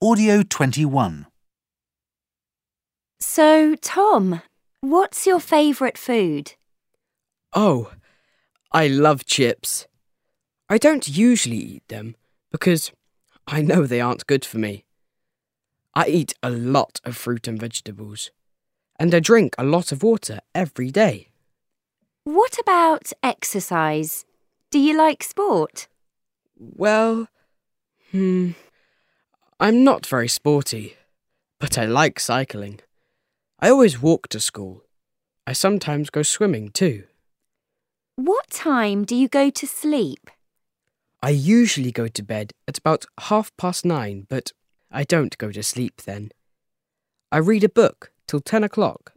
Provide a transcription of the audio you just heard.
Audio 21. So, Tom, what's your favourite food? Oh, I love chips. I don't usually eat them because I know they aren't good for me. I eat a lot of fruit and vegetables, and I drink a lot of water every day. What about exercise? Do you like sport? Well, I'm not very sporty, but I like cycling. I always walk to school. I sometimes go swimming too. What time do you go to sleep? I usually go to bed at about 9:30, but I don't go to sleep then. I read a book till 10 o'clock.